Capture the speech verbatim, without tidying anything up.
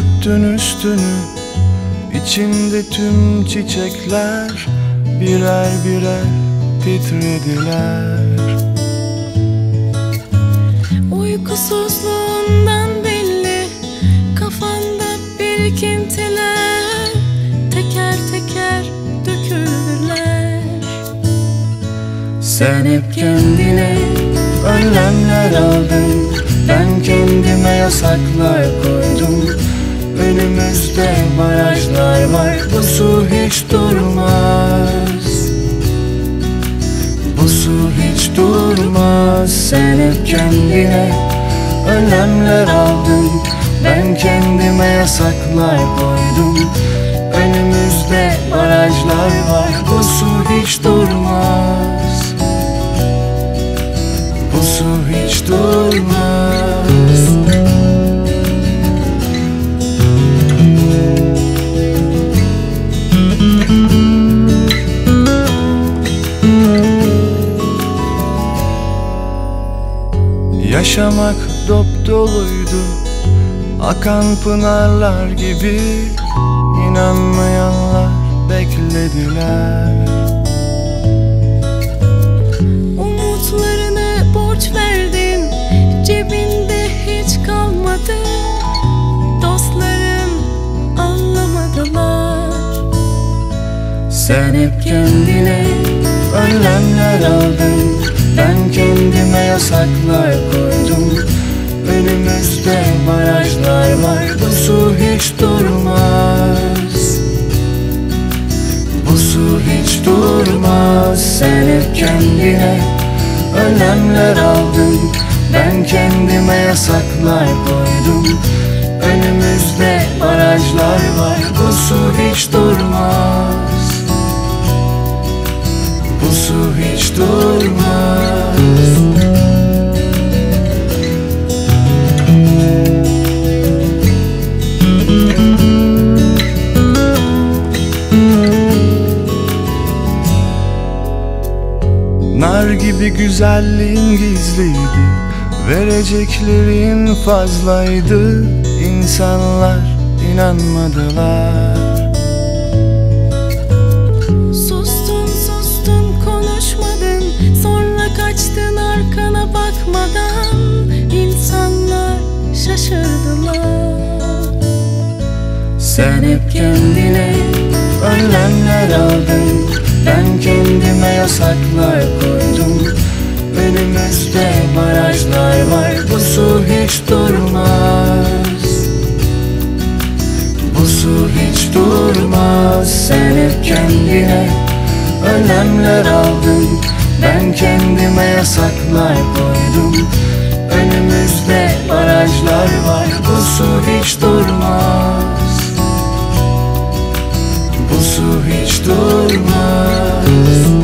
örttün üstünü, içinde tüm çiçekler birer birer titrediler. Uykusuzluğundan belli kafanda birikintiler, teker teker döküldüler. Sen hep kendine önlemler aldın, ben kendime yasaklar koydum. Önümüzde barajlar var, bu su hiç durmaz. Bu su hiç durmaz. Sen hep kendine önlemler aldın, ben kendime yasaklar koydum. Önümüzde barajlar var, bu su hiç durmaz. Bu su hiç durmaz. Yaşamak dop doluydu, akan pınarlar gibi. İnanmayanlar beklediler. Umutlarını borç verdin, cebinde hiç kalmadı. Dostların anlamadılar. Sen hep kendine önlemler aldın, ben kendime yasaklar koydum. Önümüzde barajlar var, bu su hiç durmaz. Bu su hiç durmaz. Sen hep kendine önlemler aldın, ben kendime yasaklar koydum. Önümüzde barajlar var, bu su hiç durmaz. Bu su hiç durmaz. Nar gibi güzelliğin gizliydi, vereceklerin fazlaydı. İnsanlar inanmadılar. Sustun sustun konuşmadın, sonra kaçtın arkana bakmadan. İnsanlar şaşırdılar. Sen hep kendine önlemler aldın, ben kendime yasaklar koydum. Önümüzde barajlar var, bu su hiç durmaz. Bu su hiç durmaz. Sen hep kendine önlemler aldın, ben kendime yasaklar koydum. Önümüzde barajlar var, bu su hiç durmaz. Bu su hiç durmaz.